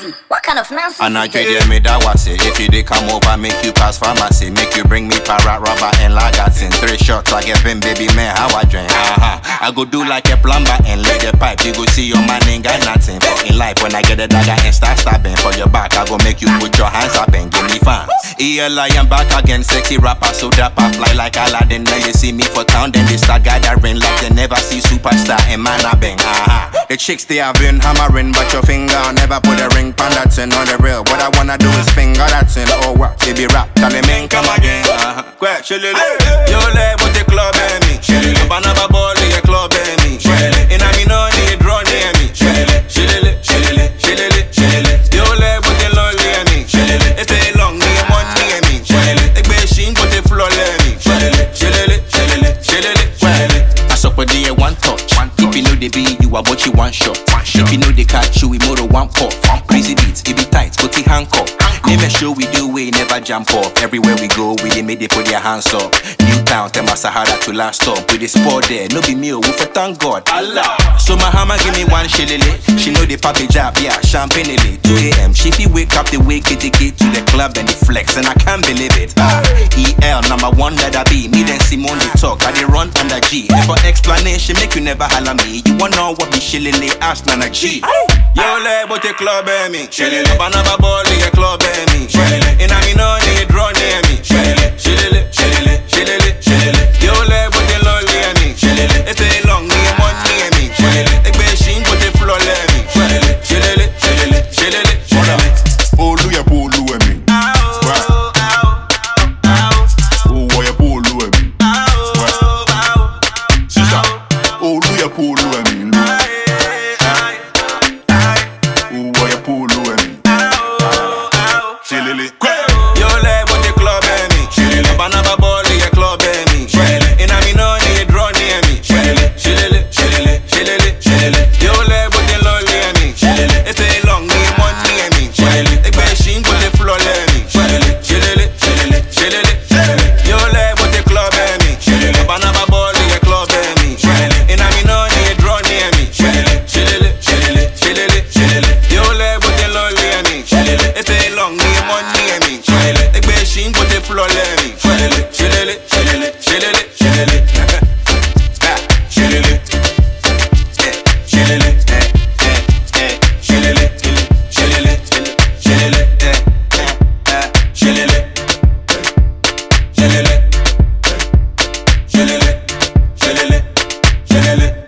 Andy, what kind of nonsense And I is this? dread me that was it. If you did come over, make you pass pharmacy. Make you bring me parrot rubber and lagatin. 3 shots, I get been baby man, how I drink. I go do like a plumber and lay the pipe. You go see your man ain't got nothing. But in life, when I get a dagger and start stabbing for your back, I go make you put your hands up and give me fans. ELI, I'm back again, sexy rapper, so dapper, fly like Aladdin. Now you see me for town, then they start gathering like they never see superstar and man I bang. The chicks they have been hammering, but your finger never put a ring on that thing on the real. What I wanna do is finger that thing. Oh what? Baby rap, tell me man come again. Quick, yo leg with the club and me. Banana ball in your club and me. And I mean no need draw near me. Yo leg with the lonely and me. If it long me money and me. The machine put the floor and me. I suck with the one touch. If you know the beat, you are what you want shot. If you know the catch, you we more than one pop. Crazy beats, it be tight, put the handcuff. Name a show we do, we never jump off. Everywhere we go, we made they put their hands up. New town, tell my Sahara to last stop. With the sport there, no be me, we for thank God. Allah. So my hammer give me one shillelagh. She know the papi job, yeah, champagne lily. 2 a.m. She fi wake up the wake it the gate to the club and the flex, and I can't believe it. EL number 1 that I be. Me then Simone they talk, I they run under G. And for explanation, make you never holler me. You wanna know what be shillelagh? Ask Nana G. Yo leg but the club and me. Banana ball in your club and me. And I mean no need draw near me. Yo leg but the lonely and me. If it long me money and me. The machine put the floor and me. Olu ya polu and me. Oh ya polu and me. Sister, Olu ya polu and me. Oh ya polu and me. Chilili. Yo leg but the club and me. Banana ball in your club and me. And I mean no need draw near me. Yo leg but the lonely and me. If it long me money and me. The machine put the floor and me. Yo leg but the club and me. Banana ball in your club and me. And I mean no need draw near me. Yo leg but the lonely and me. If it long me money and me. The machine put the floor and me. Chilili.